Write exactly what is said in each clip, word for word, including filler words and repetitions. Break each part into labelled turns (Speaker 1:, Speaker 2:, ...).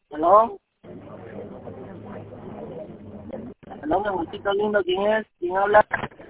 Speaker 1: Aló, aló, mi amorcito lindo, ¿quién es? ¿Quién habla?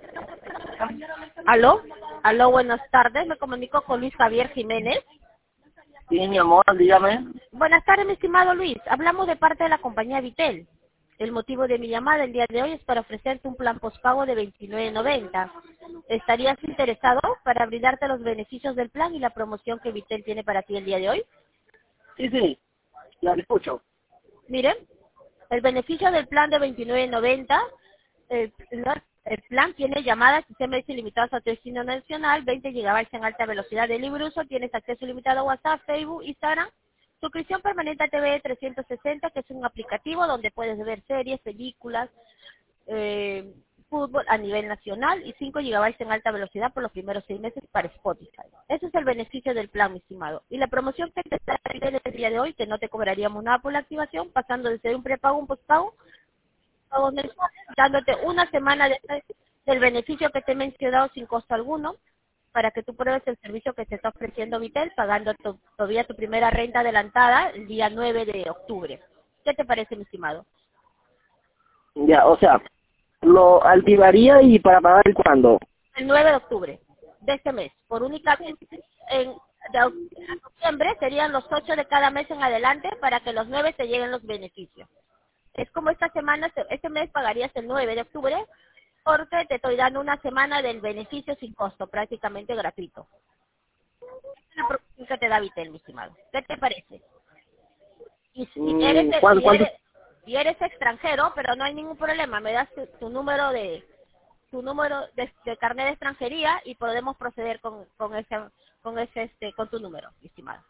Speaker 2: Aló, aló, buenas tardes, me comunico con Luis Javier Jiménez.
Speaker 1: Sí, mi amor, dígame.
Speaker 2: Buenas tardes, mi estimado Luis, hablamos de parte de la compañía Vitel. El motivo de mi llamada el día de hoy es para ofrecerte un plan postpago de veintinueve noventa. ¿Estarías interesado para brindarte los beneficios del plan y la promoción que Vitel tiene para ti el día de hoy?
Speaker 1: Sí, sí, ya le escucho.
Speaker 2: Miren, el beneficio del plan de veintinueve noventa, el, el plan tiene llamadas, sistemas ilimitados a tu destino nacional, veinte gigabytes en alta velocidad de libre uso, tienes acceso ilimitado a WhatsApp, Facebook, Instagram, suscripción permanente a T V trescientos sesenta, que es un aplicativo donde puedes ver series, películas, eh, fútbol a nivel nacional y cinco gigabytes en alta velocidad por los primeros seis meses para Spotify. Ese es el beneficio del plan, mi estimado. Y la promoción que te está el día de hoy, que no te cobraríamos nada por la activación, pasando de ser un prepago a un postpago, pagos mensuales, dándote una semana de, del beneficio que te he mencionado sin costo alguno, para que tú pruebes el servicio que te está ofreciendo Vitel, pagando tu, todavía tu primera renta adelantada el día nueve de octubre. ¿Qué te parece, mi estimado?
Speaker 1: Ya, o sea, lo activaría y para pagar cuándo.
Speaker 2: El nueve de octubre de este mes, por únicamente en de noviembre serían los ocho de cada mes en adelante para que los nueve te lleguen los beneficios. Es como esta semana, este mes pagarías el nueve de octubre porque te estoy dando una semana del beneficio sin costo, prácticamente gratuito. Es la promoción que te da Vitel, mi estimado. ¿Qué te parece? Y si eres,
Speaker 1: Mm, ¿cuánto,
Speaker 2: y
Speaker 1: cuánto?
Speaker 2: eres, y eres extranjero, pero no hay ningún problema, me das tu, tu número de tu número de, de carnet de extranjería y podemos proceder con, con ese con ese este con tu número, mi estimado.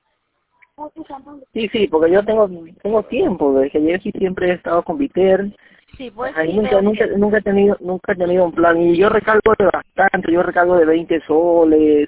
Speaker 1: Sí, sí, porque yo tengo tengo tiempo, desde que yo sí siempre he estado con Viter.
Speaker 2: Sí, pues
Speaker 1: Ahí
Speaker 2: sí,
Speaker 1: nunca,
Speaker 2: veo
Speaker 1: nunca,
Speaker 2: que
Speaker 1: nunca he tenido, nunca he tenido un plan y yo recargo de bastante, yo recargo de veinte soles,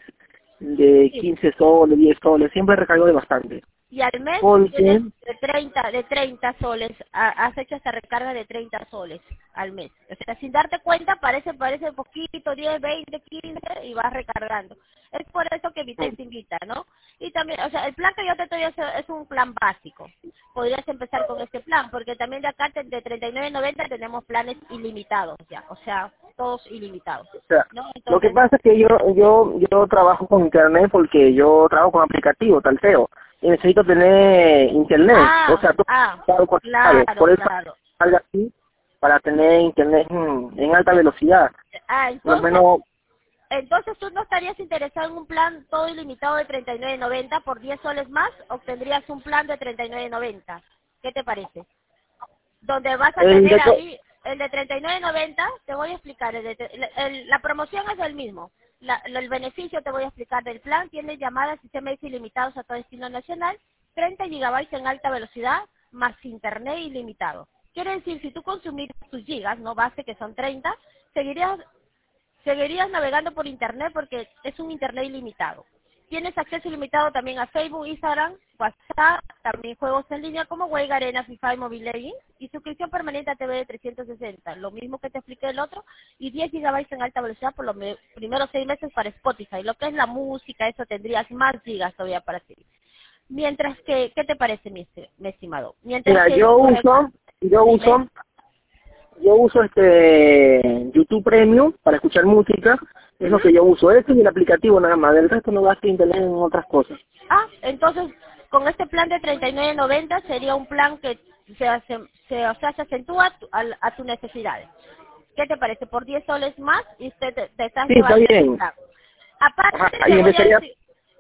Speaker 1: de
Speaker 2: sí.
Speaker 1: quince soles, diez soles, siempre recargo de bastante.
Speaker 2: Y al mes
Speaker 1: Porque
Speaker 2: tienes de treinta de treinta soles, ha- has hecho esta recarga de treinta soles al mes. O sea, sin darte cuenta parece parece poquito, diez veinte quince y vas recargando. Es por eso que Vitel te invita, ¿no? Y también, o sea, el plan que yo te estoy haciendo es un plan básico. Podrías empezar con este plan, porque también de acá te- de treinta y nueve noventa tenemos planes ilimitados ya, o sea, todos ilimitados,
Speaker 1: O sea,
Speaker 2: ¿no?
Speaker 1: lo que
Speaker 2: Entonces,
Speaker 1: pasa es que yo yo yo trabajo con internet porque yo trabajo con aplicativo, talceo, y necesito tener internet. O
Speaker 2: ah,
Speaker 1: sea, tú
Speaker 2: ah,
Speaker 1: sabes, por sabes,
Speaker 2: claro,
Speaker 1: por eso
Speaker 2: claro.
Speaker 1: salga así para tener internet mm, en alta velocidad.
Speaker 2: Ah,
Speaker 1: Por lo
Speaker 2: entonces,
Speaker 1: menos,
Speaker 2: entonces tú no estarías interesado en un plan todo ilimitado de treinta y nueve noventa por diez soles más, o tendrías un plan de treinta y nueve noventa. ¿Qué te parece? Donde vas a
Speaker 1: el
Speaker 2: tener
Speaker 1: de to-
Speaker 2: ahí el de treinta y nueve noventa, te voy a explicar, el de tre- el- el- la promoción es el mismo. La- lo- el beneficio te voy a explicar del plan, tiene llamadas y C M S ilimitados a todo destino nacional, treinta gigabytes en alta velocidad, más internet ilimitado. Quiere decir, si tú consumir tus gigas, no base que son treinta, seguirías Seguirías navegando por internet porque es un internet ilimitado. Tienes acceso ilimitado también a Facebook, Instagram, WhatsApp, también juegos en línea como Wake Arena, FIFA y Mobile Legends, y suscripción permanente a T V de trescientos sesenta, lo mismo que te expliqué el otro, y diez gigabytes en alta velocidad por los me- primeros seis meses para Spotify. Lo que es la música, eso tendrías más gigas todavía para ti. Mientras que, ¿qué te parece, mi, esti- mi estimado? Mientras
Speaker 1: mira,
Speaker 2: que
Speaker 1: yo
Speaker 2: tu rec-
Speaker 1: uso, yo
Speaker 2: dime.
Speaker 1: uso, yo uso este YouTube Premium para escuchar música, es lo
Speaker 2: Ujú.
Speaker 1: que yo uso, eso y el aplicativo nada más, del resto no gasto internet en otras cosas.
Speaker 2: Ah, entonces, con este plan de treinta y nueve noventa sería un plan que se, hace, se, o sea, se acentúa a, tu- a, a tus necesidades. ¿Qué te parece? Por diez soles más y usted te, te estás
Speaker 1: Sí, está
Speaker 2: llevando este
Speaker 1: bien.
Speaker 2: plan.
Speaker 1: Ajá,
Speaker 2: Aparte,
Speaker 1: y
Speaker 2: te voy a
Speaker 1: empezaría
Speaker 2: decir...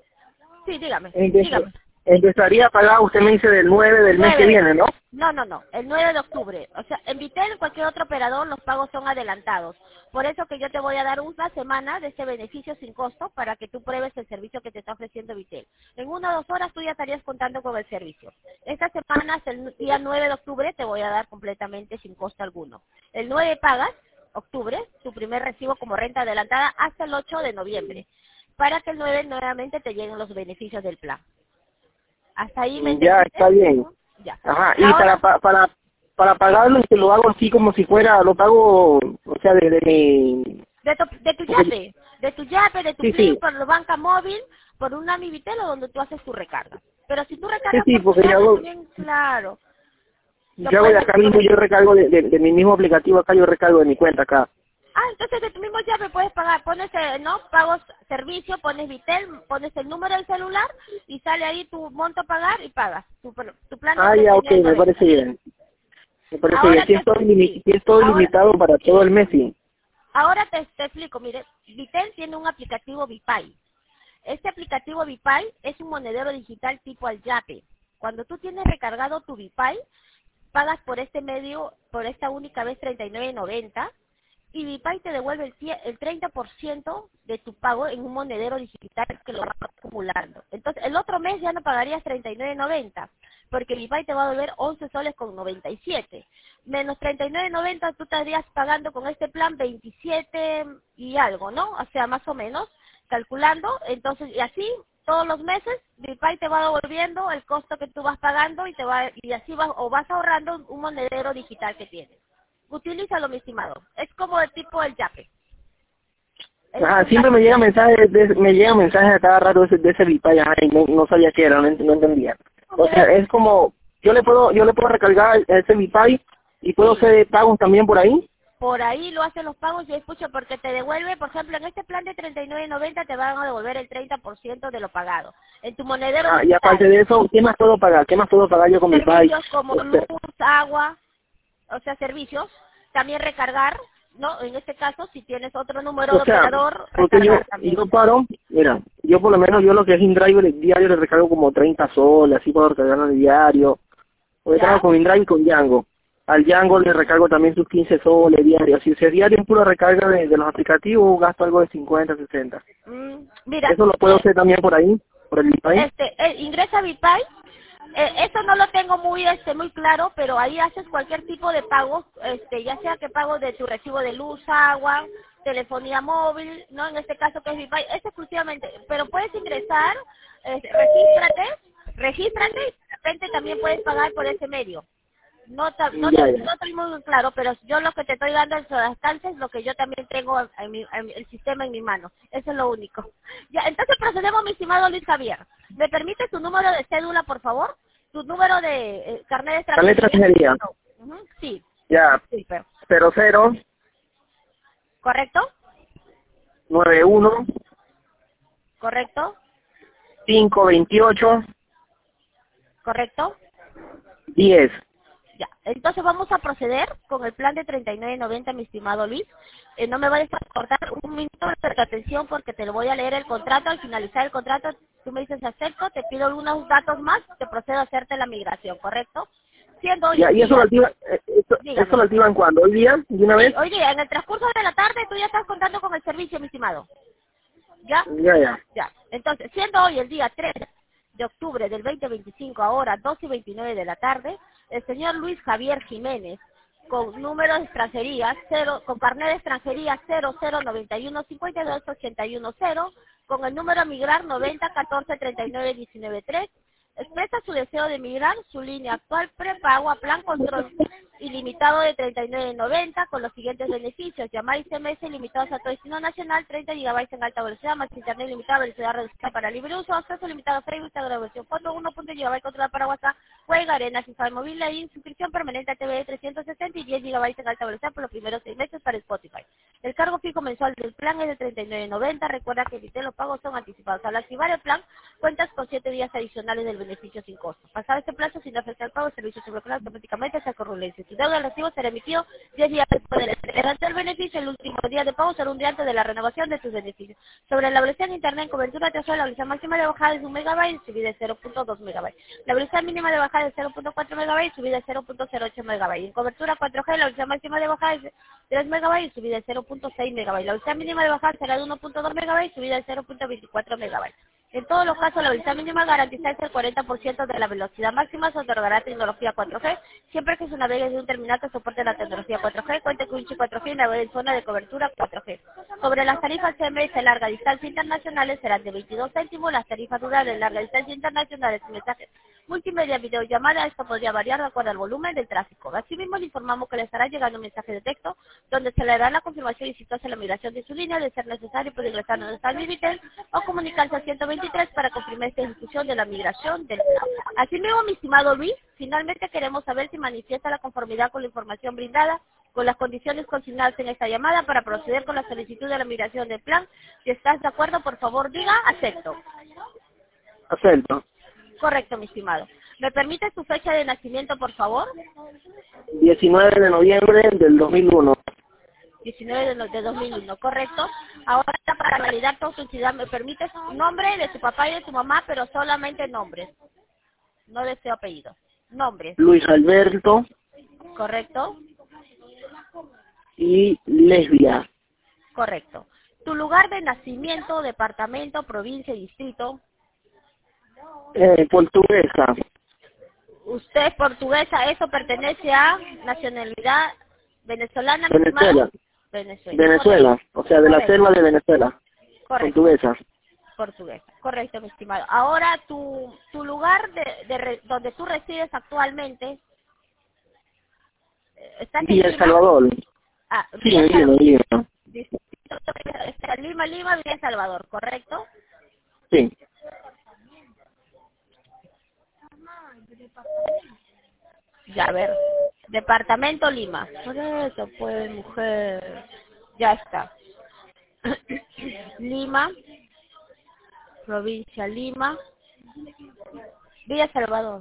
Speaker 2: Sí, dígame,
Speaker 1: Empe-
Speaker 2: dígame.
Speaker 1: empezaría a pagar, usted me dice, del nueve del mes que
Speaker 2: Nueve.
Speaker 1: viene, ¿no?
Speaker 2: No, no, no. El nueve de octubre. O sea, en Vitel, en cualquier otro operador, los pagos son adelantados. Por eso que yo te voy a dar una semana de ese beneficio sin costo para que tú pruebes el servicio que te está ofreciendo Vitel. En una o dos horas tú ya estarías contando con el servicio. Esta semana, hasta el día nueve de octubre, te voy a dar completamente sin costo alguno. El nueve pagas, octubre, tu primer recibo como renta adelantada hasta el ocho de noviembre, para que el nueve nuevamente te lleguen los beneficios del plan. ¿Hasta ahí me
Speaker 1: Ya,
Speaker 2: entendiste?
Speaker 1: está bien.
Speaker 2: Ya.
Speaker 1: Ajá, y para
Speaker 2: Ahora,
Speaker 1: pa- para para pagarlo, que lo hago así como si fuera, lo pago, o sea, de, de mi...
Speaker 2: de tu, de tu
Speaker 1: porque-
Speaker 2: yape, de tu yape, de tu
Speaker 1: sí,
Speaker 2: plin,
Speaker 1: sí,
Speaker 2: por la banca móvil, por una Mi Vitel o donde tú haces tu recarga. Pero si tú
Speaker 1: Sí,
Speaker 2: recargas
Speaker 1: sí,
Speaker 2: por tu
Speaker 1: porque yo
Speaker 2: llave
Speaker 1: hago,
Speaker 2: también, claro. Lo
Speaker 1: yo hago de
Speaker 2: puedes
Speaker 1: acá mismo, yo recargo de, de, de mi mismo aplicativo acá, yo recargo de mi cuenta acá.
Speaker 2: Ah, entonces de tu mismo llave puedes pagar, pones, eh, ¿no? Pagos, servicio, pones Vitel, pones el número del celular y sale ahí tu monto a pagar y pagas. Tu, tu plan de
Speaker 1: Ah, ya, ok,
Speaker 2: treinta y nueve
Speaker 1: me
Speaker 2: noventa.
Speaker 1: parece bien. Me parece bien.
Speaker 2: Ahora
Speaker 1: Si
Speaker 2: te,
Speaker 1: estoy, limi-
Speaker 2: sí,
Speaker 1: si estoy
Speaker 2: ahora,
Speaker 1: limitado para todo el mes, sí.
Speaker 2: ahora te, te explico, mire, Vitel tiene un aplicativo Vipay. Este aplicativo Vipay es un monedero digital tipo al Yape. Cuando tú tienes recargado tu Vipay, pagas por este medio, por esta única vez treinta y nueve noventa y Vipay te devuelve el, cie- el treinta por ciento de tu pago en un monedero digital que lo va acumulando. Entonces, el otro mes ya no pagarías treinta y nueve noventa, porque Vipay te va a devolver once soles con noventa y siete. Menos treinta y nueve noventa, tú estarías pagando con este plan veintisiete y algo, ¿no? O sea, más o menos, calculando. Entonces, y así, todos los meses, Vipay te va devolviendo el costo que tú vas pagando y te va y así vas, o vas ahorrando un monedero digital que tienes. Utilízalo, mi estimado. Es como de tipo el Yape. Ese es
Speaker 1: Ajá,
Speaker 2: un
Speaker 1: siempre
Speaker 2: plan.
Speaker 1: me llega mensajes, de, me llegan mensajes a cada rato de ese, de ese Vipay, ajá, y no, no sabía qué era, no, ent- no entendía.
Speaker 2: No,
Speaker 1: O sea,
Speaker 2: mire,
Speaker 1: es como, yo le puedo, yo le puedo recargar ese Vipay y puedo
Speaker 2: sí,
Speaker 1: hacer pagos también por ahí.
Speaker 2: por ahí lo hacen los pagos y escucho porque te devuelve, por ejemplo, en este plan de treinta y nueve noventa te van a devolver el treinta por ciento de lo pagado. En tu monedero
Speaker 1: Ah, y aparte
Speaker 2: digital,
Speaker 1: de eso, ¿qué más puedo pagar? ¿Qué más puedo pagar yo con Vipay?
Speaker 2: servicios como
Speaker 1: O
Speaker 2: luz,
Speaker 1: sea,
Speaker 2: agua, o sea, servicios, también recargar, ¿no? En este caso, si tienes otro número
Speaker 1: o
Speaker 2: de
Speaker 1: sea,
Speaker 2: operador,
Speaker 1: porque yo,
Speaker 2: recargar también.
Speaker 1: yo paro, mira, yo por lo menos, yo lo que es InDrive diario le recargo como treinta soles, así puedo recargarlo de diario. Porque trabajo
Speaker 2: ¿Ya?
Speaker 1: con InDrive y con Django. Al Django le recargo también sus quince soles diarios. Si es diario en pura recarga de, de los aplicativos, gasto algo de cincuenta, sesenta.
Speaker 2: Mm, mira,
Speaker 1: Eso lo puedo
Speaker 2: eh,
Speaker 1: hacer también por ahí, por el Vipay.
Speaker 2: este eh, ingresa a Vipay. Eh, eso no lo tengo muy este muy claro, pero ahí haces cualquier tipo de pago, este ya sea que pago de tu recibo de luz, agua, telefonía móvil, no, en este caso que es Vipay, es exclusivamente, pero puedes ingresar, eh, regístrate, regístrate y de repente también puedes pagar por ese medio. No, ta- no,
Speaker 1: Ya,
Speaker 2: te-
Speaker 1: ya.
Speaker 2: no estoy muy claro, pero yo lo que te estoy dando es alcance es lo que yo también tengo en, mi, en el sistema en mi mano. Eso es lo único. Ya, entonces procedemos, mi estimado Luis Javier. ¿Me permite tu número de cédula, por favor? Tu número de eh, carnet de
Speaker 1: La letra
Speaker 2: extranjería.
Speaker 1: sería,
Speaker 2: Ujú, sí,
Speaker 1: ya,
Speaker 2: sí, pero,
Speaker 1: cero cero
Speaker 2: ¿correcto?
Speaker 1: nueve uno
Speaker 2: ¿Correcto?
Speaker 1: cinco veintiocho
Speaker 2: ¿Correcto?
Speaker 1: diez.
Speaker 2: Ya, entonces vamos a proceder con el plan de treinta y nueve noventa, mi estimado Luis. Eh, no me vayas a cortar un minuto de atención porque te lo voy a leer el contrato. Al finalizar el contrato, tú me dices acepto, te pido algunos datos más, te procedo a hacerte la migración, ¿correcto? Siendo hoy
Speaker 1: Ya,
Speaker 2: el
Speaker 1: y eso lo
Speaker 2: día,
Speaker 1: activa, eh, eso, eso
Speaker 2: dígame.
Speaker 1: lo activan cuando, hoy día, de una
Speaker 2: Sí,
Speaker 1: vez.
Speaker 2: oye, en el transcurso de la tarde tú ya estás contando con el servicio, mi estimado. ¿Ya?
Speaker 1: Ya, ya.
Speaker 2: Ya. Entonces, siendo hoy el día tres de octubre del veinte veinticinco, ahora doce y veintinueve de la tarde, el señor Luis Javier Jiménez, con número de extranjería, cero, con carnet de extranjería cero cero noventa y uno cincuenta y dos ochenta y uno cero, con el número a migrar noventa catorce treinta y nueve diecinueve tres, expresa su deseo de migrar su línea actual prepago a plan control ilimitado de treinta y nueve noventa con los siguientes beneficios: llamada y C M S limitados a todo destino nacional, treinta gigabytes en alta velocidad, más internet limitado, velocidad reducida para libre uso, acceso limitado a Facebook, Instagram, versión foto, uno punto gigabyte controlada para WhatsApp, juega, arena, FIFA móvil, y inscripción permanente a T V trescientos sesenta y diez gigabytes en alta velocidad por los primeros seis meses para Spotify. El cargo fijo mensual del plan es de treinta y nueve noventa. Recuerda que si los pagos son anticipados. Al activar el plan, cuentas con siete días adicionales del beneficio sin costo. Pasado este plazo, sin afectar el pago, el servicio se bloquea automáticamente hasta corrulencia. Si deuda el recibo será emitido diez días después de la entrega del beneficio. El último día de pago será un día antes de la renovación de tus beneficios. Sobre la velocidad en internet en cobertura terrestre, la velocidad máxima de bajada es un megabyte y subida de cero punto dos megabytes. La velocidad mínima de bajada es cero punto cuatro megabytes y subida de cero punto cero ocho megabytes. En cobertura cuatro G, la velocidad máxima de bajada es tres megabytes y subida de cero punto seis megabytes. La velocidad mínima de bajada será de uno punto dos megabytes y subida de cero punto veinticuatro megabytes. En todos los casos, la velocidad mínima garantizarse el cuarenta por ciento de la velocidad máxima se otorgará tecnología cuatro G, siempre que se navegue desde un terminal que soporte la tecnología cuatro G, cuente con un chip cuatro G y navegue en zona de cobertura cuatro G. Sobre las tarifas C M S larga distancia internacionales serán de veintidós céntimos, las tarifas rurales larga distancia internacionales y mensajes multimedia, videollamada, esto podría variar de acuerdo al volumen del tráfico. Asimismo, le informamos que le estará llegando un mensaje de texto donde se le dará la confirmación y si hace la migración de su línea. De ser necesario, puede ingresar a nuestra Vivitel o comunicarse al ciento veinte veintitrés para confirmar esta ejecución de la migración del plan. Asimismo, mi estimado Luis, finalmente queremos saber si manifiesta la conformidad con la información brindada, con las condiciones consignadas en esta llamada para proceder con la solicitud de la migración del plan. Si estás de acuerdo, por favor diga acepto.
Speaker 1: Acepto.
Speaker 2: Correcto, mi estimado. ¿Me permite su fecha de nacimiento, por favor?
Speaker 1: diecinueve de noviembre del dos mil uno.
Speaker 2: diecinueve de, de dos mil uno, correcto. Ahora, para validar tu autenticidad, ¿me permite su nombre de su papá y de su mamá, pero solamente nombres? No deseo apellido. Nombres.
Speaker 1: Luis Alberto
Speaker 2: Correcto.
Speaker 1: y Lesbia.
Speaker 2: Correcto. Tu lugar de nacimiento, departamento, provincia y distrito.
Speaker 1: Eh, portuguesa.
Speaker 2: Usted es portuguesa, eso pertenece a nacionalidad venezolana.
Speaker 1: Venezuela.
Speaker 2: Venezuela.
Speaker 1: Venezuela,
Speaker 2: Correcto.
Speaker 1: o sea, de la
Speaker 2: Correcto.
Speaker 1: selva de Venezuela.
Speaker 2: Correcto.
Speaker 1: Portuguesa.
Speaker 2: Portuguesa. Correcto, mi estimado. Ahora, tu, tu lugar de, de re- donde tú resides actualmente, eh, ¿estás en
Speaker 1: Y El
Speaker 2: Lima?
Speaker 1: Salvador.
Speaker 2: Ah,
Speaker 1: Sí,
Speaker 2: Villa
Speaker 1: en Lima, en
Speaker 2: Salvador.
Speaker 1: Lima.
Speaker 2: Está Lima, Lima, Villa Salvador, ¿correcto?
Speaker 1: Sí.
Speaker 2: Ya, a ver. Departamento Lima. Por eso, pues, mujer. Ya está. Lima, provincia Lima, Villa Salvador.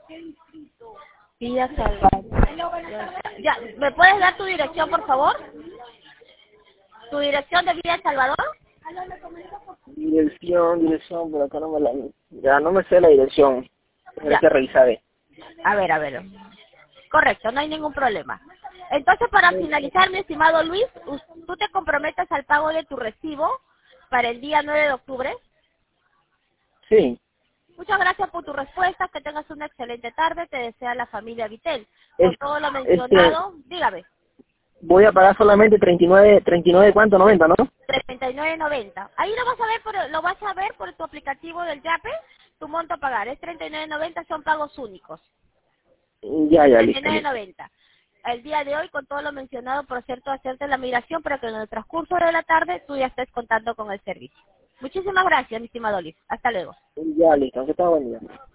Speaker 2: Villa Salvador. Ya está. Ya, ¿me puedes dar tu dirección, por favor? ¿Tu dirección de Villa Salvador?
Speaker 1: Dirección, dirección, por acá no me la... Ya no me sé la dirección. Tendré
Speaker 2: Ya.
Speaker 1: que revisar. eh.
Speaker 2: A ver, a ver. Correcto, no hay ningún problema. Entonces, para finalizar, mi estimado Luis, us- ¿tú te comprometes al pago de tu recibo para el día nueve de octubre?
Speaker 1: Sí.
Speaker 2: Muchas gracias por tu respuesta, que tengas una excelente tarde, te desea la familia Vitel. Con
Speaker 1: Es-
Speaker 2: todo lo
Speaker 1: este,
Speaker 2: mencionado, dígame,
Speaker 1: voy a pagar solamente treinta y nueve, treinta y nueve, ¿cuánto? noventa, ¿no?
Speaker 2: treinta y nueve noventa. Ahí lo vas a ver por, lo vas a ver por tu aplicativo del Yape, tu monto a pagar es treinta y nueve noventa, son pagos únicos.
Speaker 1: Ya, ya, listo,
Speaker 2: treinta y nueve
Speaker 1: listo.
Speaker 2: noventa. El día de hoy, con todo lo mencionado, por cierto, hacerte la migración para que en el transcurso de la tarde tú ya estés contando con el servicio. Muchísimas gracias, mi estimado Luis. Hasta luego.
Speaker 1: Ya, listo, que está buen día.